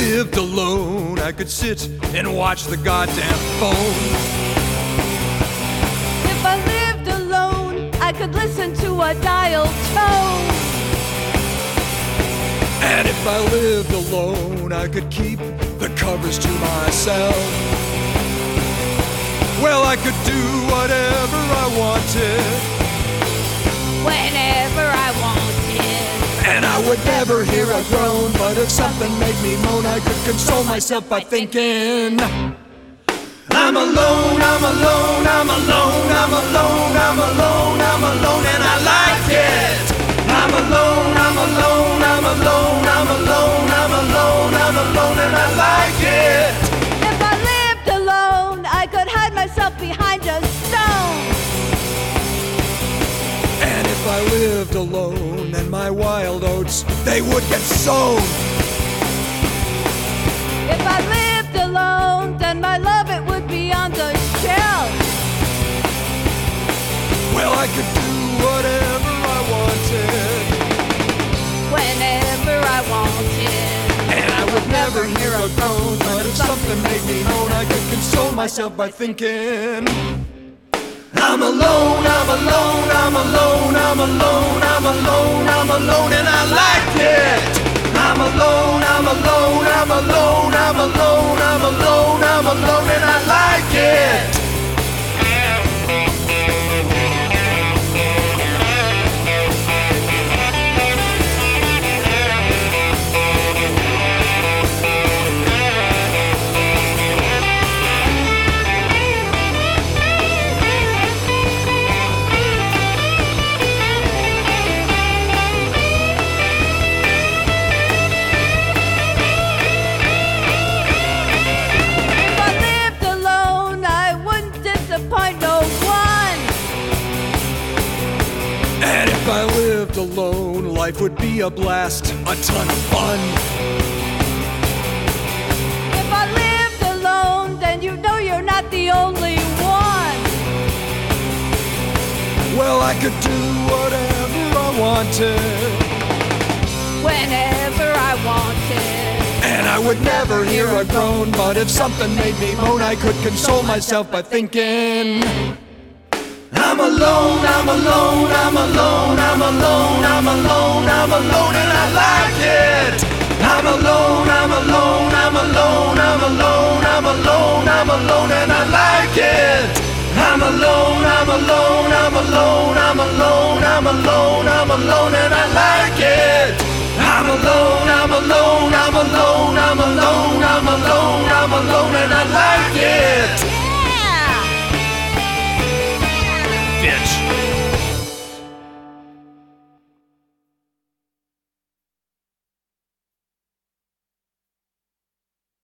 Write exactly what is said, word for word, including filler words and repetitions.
lived alone, I could sit and watch the goddamn phone. If I lived alone, I could listen to a dial tone. And if I lived alone, I could keep the covers to myself. Well, I could do whatever I wanted, Whenever I wanted. and I would never hear a groan. But if something made me moan, I could console myself by thinking, I'm alone, I'm alone, I'm alone, I'm alone, I'm alone, I'm alone, and I like it. I'm alone, I'm alone, I'm alone, I'm alone, I'm alone, I'm alone, and I like it. If I lived alone, I could hide myself behind a stone. And if I lived alone, then my wild oats, they would get sown. If I lived alone, then my love, it would be on the shelf. Well, I could do whatever I wanted, Whenever I wanted. and I would never hear a groan. But if something made me moan, I could console myself by thinking, I'm alone, I'm alone, I'm alone, I'm alone, I'm alone, I'm alone, and I like it. I'm alone, I'm alone, I'm alone, I'm alone, I'm alone, I'm alone, and I like it. If I lived alone, I wouldn't disappoint no one. And if I lived alone, life would be a blast, a ton of fun. If I lived alone, then you know you're not the only one. Well, I could do whatever I wanted, Whenever I wanted. and I would never hear a groan. But if something made me moan, I could console myself by thinking, I'm alone, I'm alone, I'm alone, I'm alone, I'm alone, I'm alone, and I like it. I'm alone, I'm alone, I'm alone, I'm alone, I'm alone, I'm alone, and I like it. I'm alone, I'm alone, I'm alone, I'm alone, I'm alone, I'm alone, and I like it.